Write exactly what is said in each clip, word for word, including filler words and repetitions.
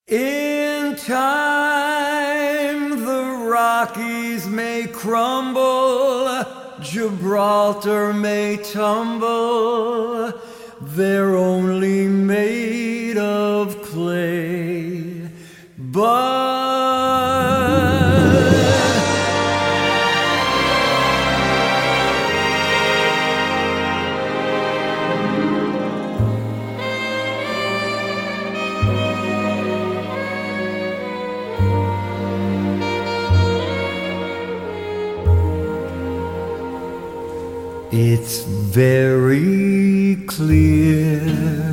In time the Rockies may crumble, Gibraltar may tumble, they're only made of clay. But it's very clear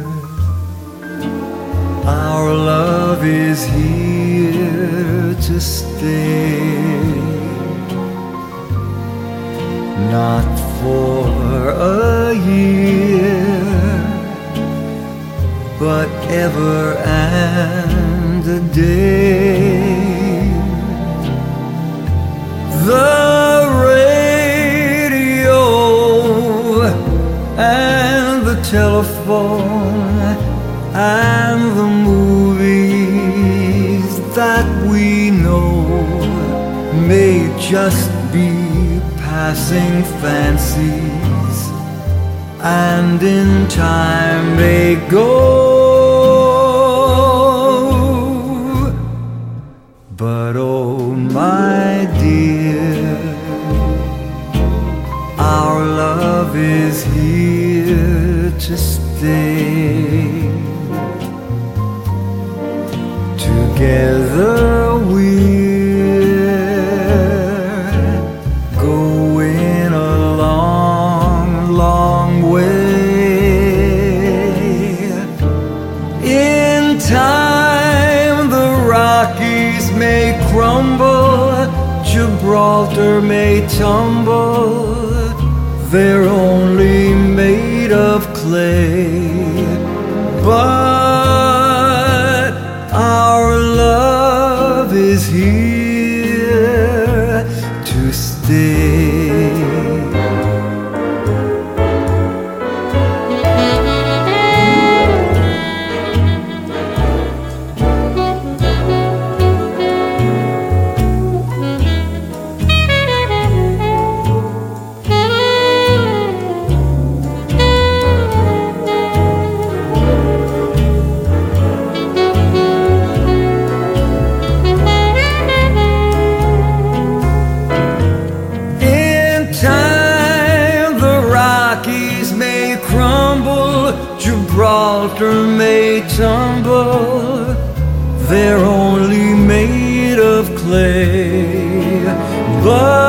our love is here to stay, not for a year, but ever and a day. The radio and the telephone and the movies that we know may just be passing fancies, and in time may go. But oh my dear, our love is here to stay. Together we're going a long, long way. In time the Rockies may crumble, Gibraltar may tumble, they're only made of clay. But our love is here to stay. Gibraltar may tumble, they're only made of clay. But